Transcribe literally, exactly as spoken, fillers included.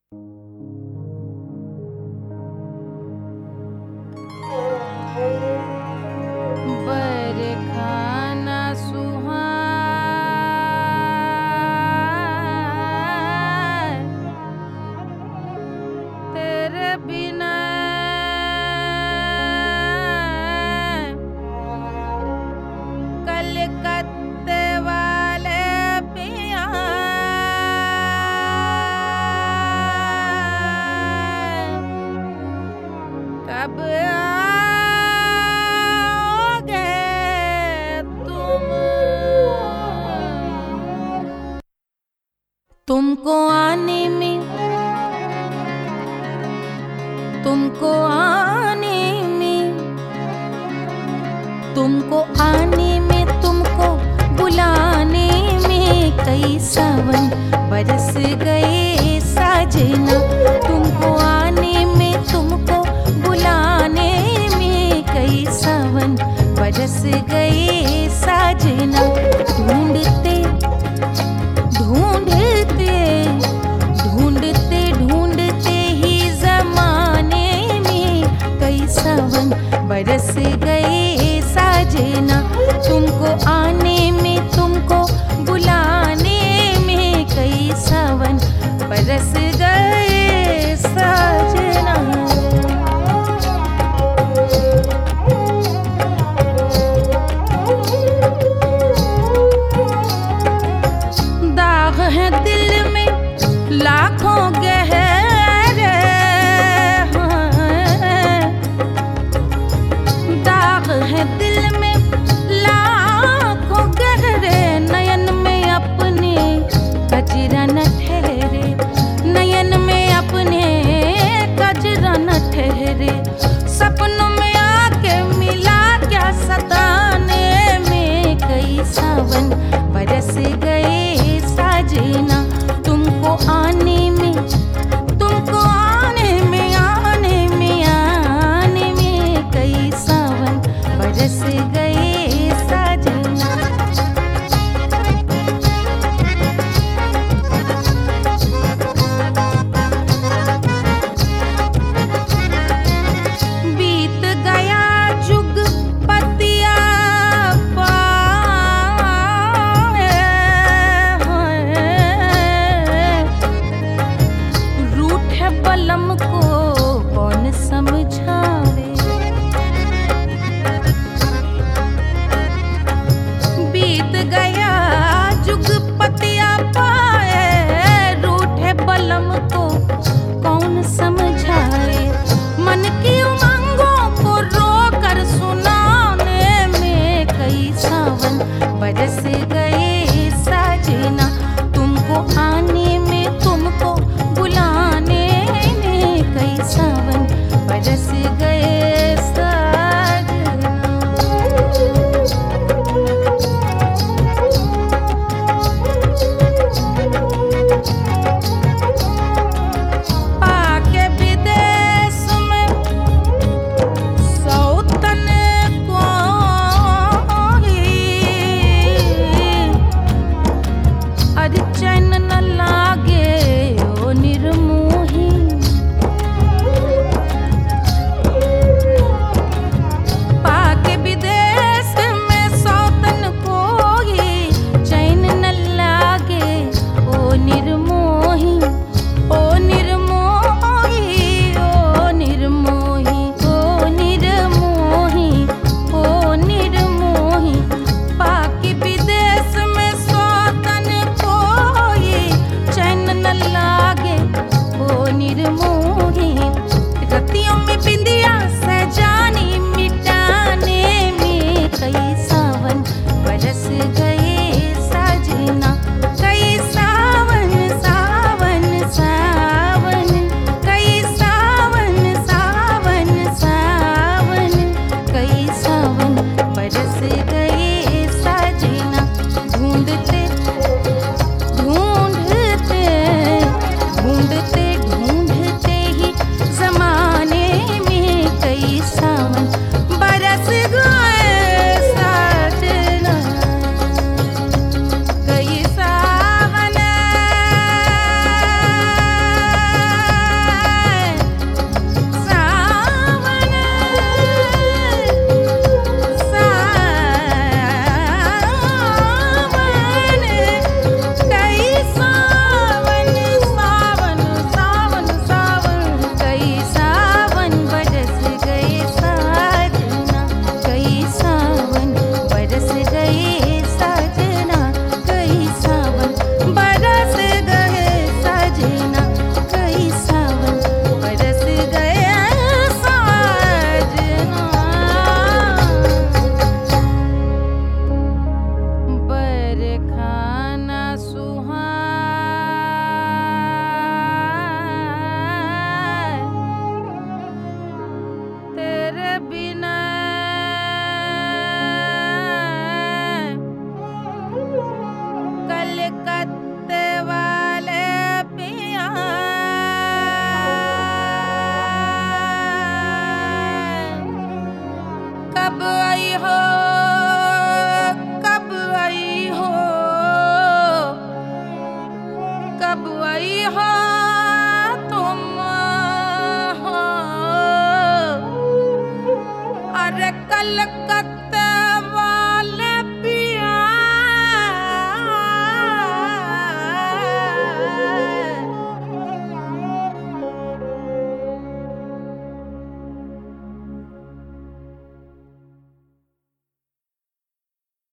बरखाना सुहाए तेरे बिना कलकत्ते वाले पिया कब तुमको आने में तुमको आने में तुमको आने में तुमको बुलाने में कई सावन बरस गए साजना। तुमको आने में तुमको बुलाने में कई सावन बरस गए साजना। ढूंढते ढूंढते ढूंढते ढूंढते ही जमाने में कई सावन बरस गए साजना। तुमको आने में तुमको बुलाने में कई सावन बरस गए साजना। है दिल में लाखों गहरे दाग है दिल में लाखों गहरे। नयन में अपने कजरा न ठहरे नयन में अपने कजरा न ठहरे। सपनों में आके मिला क्या सताने में कई सावन बरस गए साजना। तुमको आने में तुमको आने में आने में आने में कई सावन बरस गए साजना। बीत गया जुग पतिया बलम को कौन समझावे। बीत गया जुग पतिया पाए रूठे बलम को कौन समझाए। मन की उमंगों को रोकर सुनाने में कई सावन बरस गए साजना। तुमको आने में तुमको बुलाने कई सावन बरस गए साजना। आके विदेश में सौतन को अरे चैन न लागे ओ निर्मोही। रतियों में बिंदिया सजानी मिटाने में कई सावन बरस गए साजना। कई सावन सावन सावन कई सावन सावन सावन कई सावन बरस गए साजना। ढूंढते ढूंढते ढूंढते ढूंढते कलकत्ता